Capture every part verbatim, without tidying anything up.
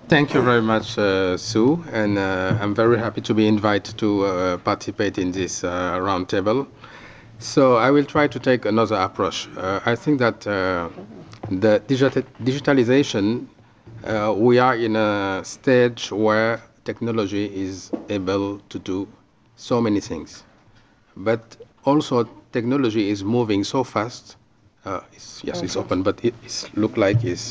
Thank you very much, uh, Sue, and uh, I'm very happy to be invited to uh, participate in this uh, roundtable. So I will try to take another approach. Uh, I think that uh, the digita digitalization, uh, we are in a stage where technology is able to do so many things. But also technology is moving so fast. Uh, it's, yes, it's open, but it it's look like it's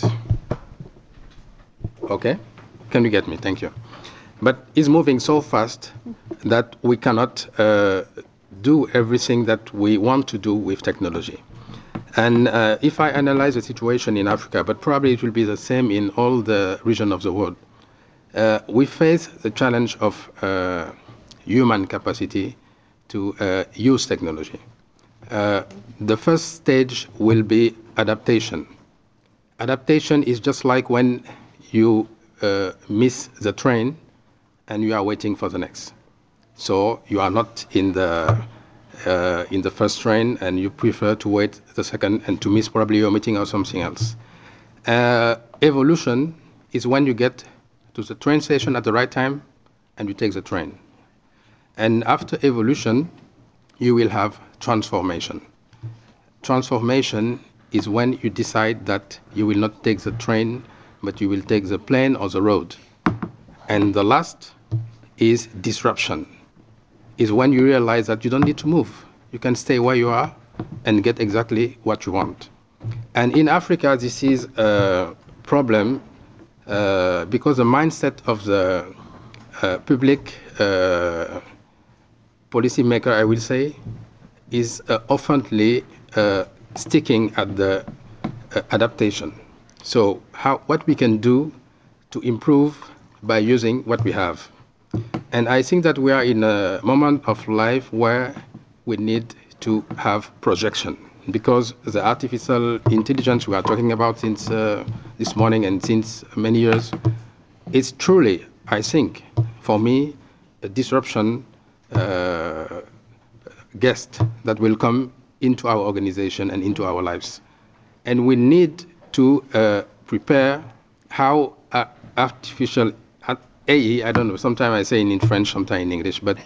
okay. Can you get me? Thank you. But it's moving so fast that we cannot uh, do everything that we want to do with technology. And uh, if I analyze the situation in Africa, but probably it will be the same in all the region of the world, uh, we face the challenge of uh, human capacity to uh, use technology. Uh, the first stage will be adaptation. Adaptation is just like when you uh, miss the train and you are waiting for the next. So you are not in the uh, in the first train and you prefer to wait the second and to miss probably your meeting or something else. Uh, evolution is when you get to the train station at the right time and you take the train. And after evolution, you will have transformation. Transformation is when you decide that you will not take the train, but you will take the plane or the road. And the last is disruption, is when you realize that you don't need to move. You can stay where you are and get exactly what you want. And in Africa, this is a problem uh, because the mindset of the uh, public uh, policymaker, I will say, is uh, oftenly uh, sticking at the uh, adaptation. So how, what we can do to improve by using what we have. And I think that we are in a moment of life where we need to have projection because the artificial intelligence we are talking about since uh, this morning and since many years is truly, I think, for me, a disruption uh, guest that will come into our organization and into our lives. And we need to uh, prepare how uh, artificial uh, A E, I don't know, sometimes I say in French, sometimes in English, but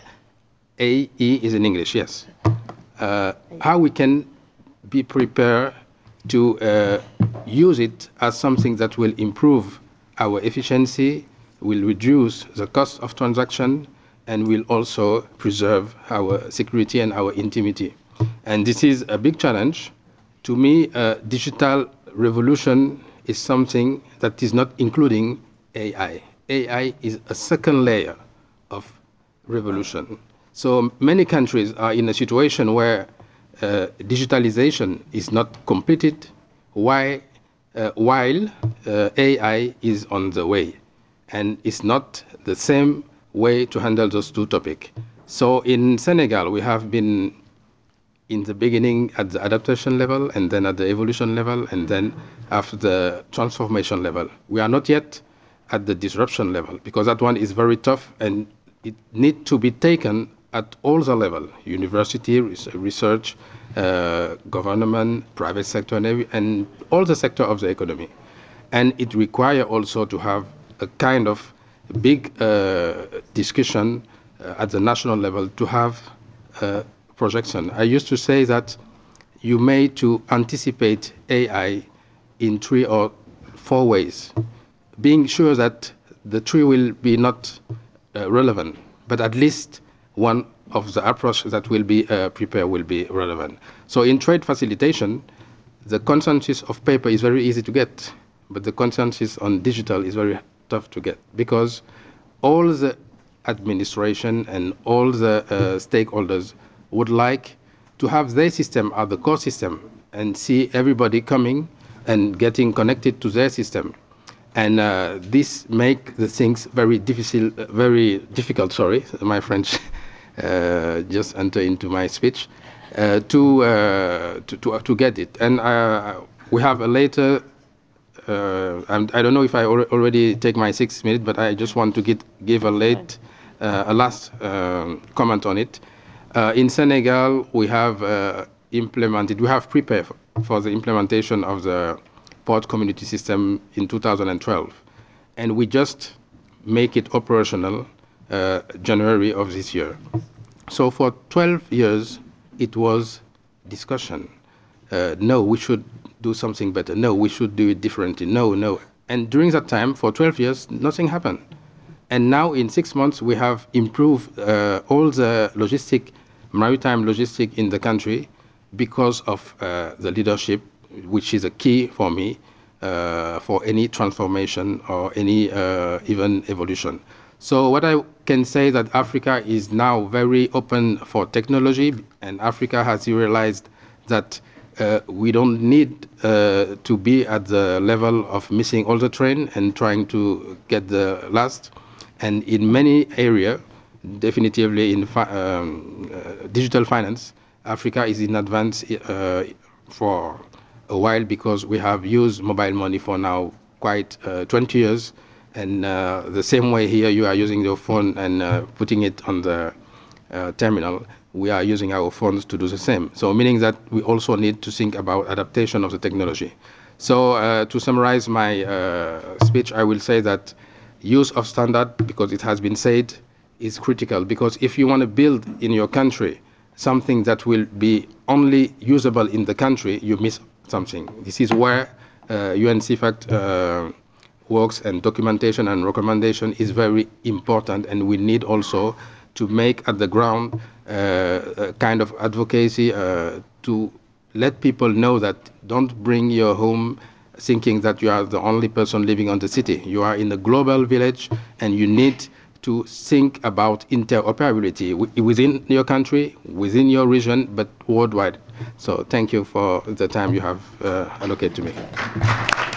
A E is in English, yes. Uh, how we can be prepared to uh, use it as something that will improve our efficiency, will reduce the cost of transaction, and will also preserve our security and our intimacy. And this is a big challenge. To me, uh, digital revolution is something that is not including A I. A I is a second layer of revolution. So many countries are in a situation where uh, digitalization is not completed, while, uh, while uh, A I is on the way. And it's not the same way to handle those two topics. So in Senegal, we have been in the beginning at the adaptation level, and then at the evolution level, and then after the transformation level. We are not yet at the disruption level, because that one is very tough, and it needs to be taken at all the level, university, research, uh, government, private sector, and, every, and all the sector of the economy. And it requires also to have a kind of big uh, discussion uh, at the national level to have uh, projection. I used to say that you may to anticipate A I in three or four ways, being sure that the three will be not uh, relevant, but at least one of the approach that will be uh, prepared will be relevant. So in trade facilitation, the consensus of paper is very easy to get, but the consensus on digital is very tough to get because all the administration and all the uh, stakeholders would like to have their system as the core system and see everybody coming and getting connected to their system. And uh, this make the things very difficult, very difficult, sorry, my French uh, just enter into my speech, uh, to, uh, to, to, to get it. And uh, we have a later, uh, I'm, I don't know if I al already take my six minutes, but I just want to get, give a late, uh, a last um, comment on it. Uh, in Senegal, we have uh, implemented, we have prepared for the implementation of the port community system in two thousand twelve. and we just make it operational uh, January of this year. So for twelve years, it was discussion. Uh, no, we should do something better. No, we should do it differently. No, no. And during that time, for twelve years, nothing happened. And now in six months, we have improved uh, all the logistic, maritime logistic in the country because of uh, the leadership, which is a key for me uh, for any transformation or any uh, even evolution. So what I can say that Africa is now very open for technology, and Africa has realized that uh, we don't need uh, to be at the level of missing all the train and trying to get the last. And in many areas, definitively in fi um, uh, digital finance, Africa is in advance uh, for a while because we have used mobile money for now quite uh, twenty years. And uh, the same way here you are using your phone and uh, putting it on the uh, terminal, we are using our phones to do the same. So meaning that we also need to think about adaptation of the technology. So uh, to summarize my uh, speech, I will say that use of standard, because it has been said, is critical. Because if you want to build in your country something that will be only usable in the country, you miss something. This is where uh, U N C FACT uh, works, and documentation and recommendation is very important, and we need also to make at the ground uh, a kind of advocacy uh, to let people know that don't bring your home thinking that you are the only person living on the city. You are in a global village, and you need to think about interoperability within your country, within your region, but worldwide. So thank you for the time you have uh, allocated to me.